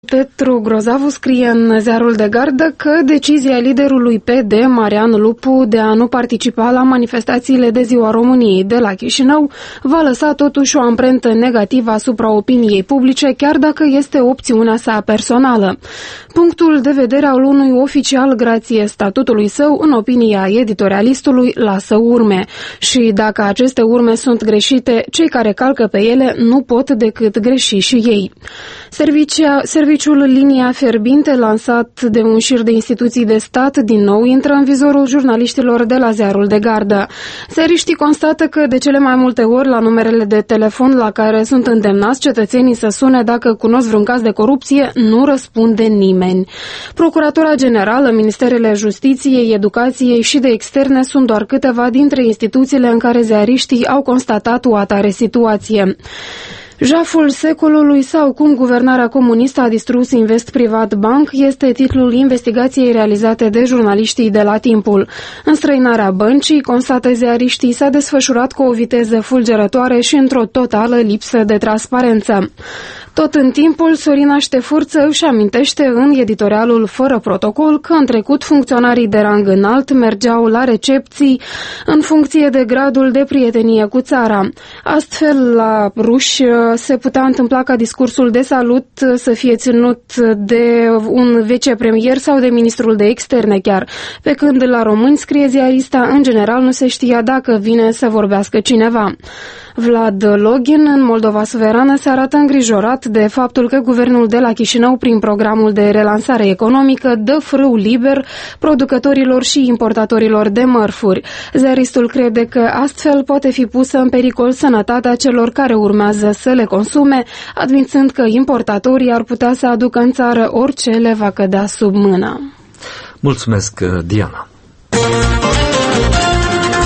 Petru Grozavu scrie în Ziarul de Gardă că decizia liderului PD, Marian Lupu, de a nu participa la manifestațiile de Ziua României de la Chișinău va lăsa totuși o amprentă negativă asupra opiniei publice, chiar dacă este opțiunea sa personală. Punctul de vedere al unui oficial, grație statutului său, în opinia editorialistului, lasă urme. Și dacă aceste urme sunt greșite, cei care calcă pe ele nu pot decât greși și ei. Serviciul Linia Fierbinte, lansat de un șir de instituții de stat, din nou intră în vizorul jurnaliștilor de la Ziarul de Gardă. Seriștii constată că de cele mai multe ori la numerele de telefon la care sunt îndemnați cetățenii să sune dacă cunosc vreun caz de corupție, nu răspunde nimeni. Procuratura Generală, Ministerele Justiției, Educației și de Externe sunt doar câteva dintre instituțiile în care ziariștii au constatat o atare situație. Jaful secolului sau cum guvernarea comunistă a distrus Invest Privat Bank este titlul investigației realizate de jurnaliștii de la Timpul. Înstrăinarea băncii, constată ziariștii, s-a desfășurat cu o viteză fulgerătoare și într-o totală lipsă de transparență. Tot în Timpul, Sorina Ștefurță își amintește în editorialul Fără Protocol că în trecut funcționarii de rang înalt mergeau la recepții în funcție de gradul de prietenie cu țara. Astfel, la ruși se putea întâmpla ca discursul de salut să fie ținut de un vicepremier sau de ministrul de externe chiar, pe când la români, scrie ziarista, în general nu se știa dacă vine să vorbească cineva. Vlad Login, în Moldova Suverană, se arată îngrijorat de faptul că guvernul de la Chișinău, prin programul de relansare economică, dă frâu liber producătorilor și importatorilor de mărfuri. Ziaristul crede că astfel poate fi pusă în pericol sănătatea celor care urmează să le consume, admițând că importatorii ar putea să aducă în țară orice le va cădea sub mână. Mulțumesc, Diana.